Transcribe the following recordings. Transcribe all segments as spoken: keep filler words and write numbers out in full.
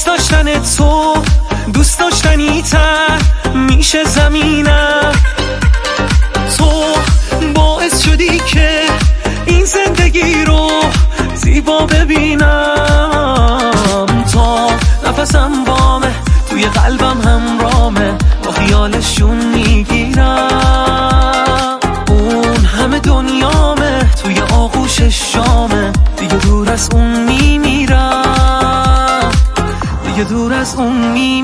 دوست داشتن تو دوست داشتنی تر میشه زمینم. تو باعث شدی که این زندگی رو زیبا ببینم. تا نفسم بامه توی قلبم همرامه، با خیالشون میگیرم. اون همه دنیامه توی آغوش شامه، دیگه دور از اون میمیرم، دیگه دور از اون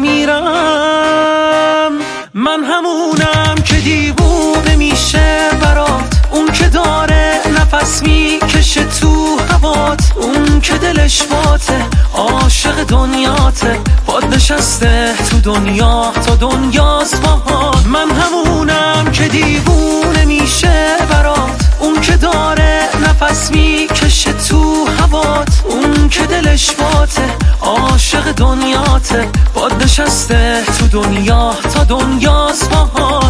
میمیرم. من همونم که دیوونه میشه برات، اون که داره نفس میکشه تو هوات، اون که دلش باته عاشق دنیاته، باد نشسته تو دنیا تا دنیاست باهات. من همونم که دیوونه میشه برات، اون که داره نفس میکشه تو هوات، اون که دلش باته عاشق دنیاته، باد نشسته تو دنیا تا دنیاست باهات.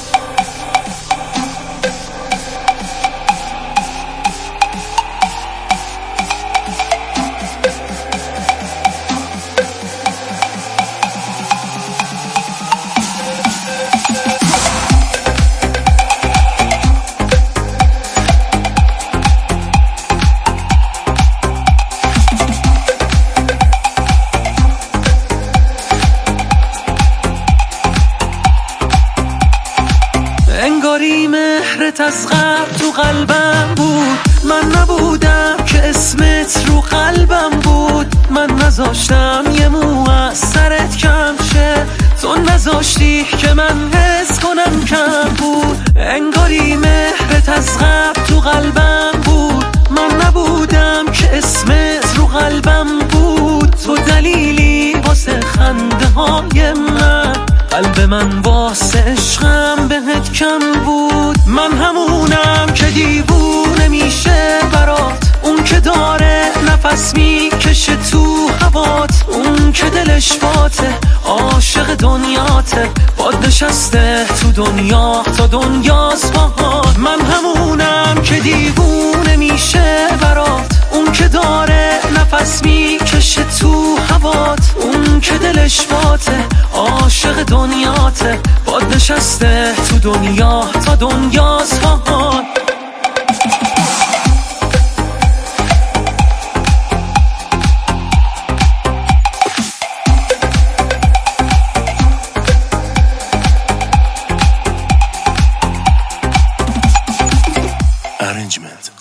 انگاری مهرت از قبل تو قلبم بود، من نبودم که اسمت رو قلبم بود. من نذاشتم یه مو از سرت کم شه، تو نذاشتی که من حس کنم کم بود. انگاری مهرت از قبل تو قلبم بود، من نبودم که اسمت رو قلبم بود. تو دلیلی واسه خنده های من، قلب من واسه عشقم بهت کم بود. من همونم که دیوونه میشه برات، اون که داره نفس میکشه تو هوات، اون که دلش باته عاشق دنیاته، باد نشسته تو دنیا تا دنیاست باهات. من همونم که دیوونه میشه برات، اون که داره نفس میکشه تو هوات، اون که دلش باته عاشق دنیاته، باد نشسته تو دنیا تا دنیاست باهات. Arrangement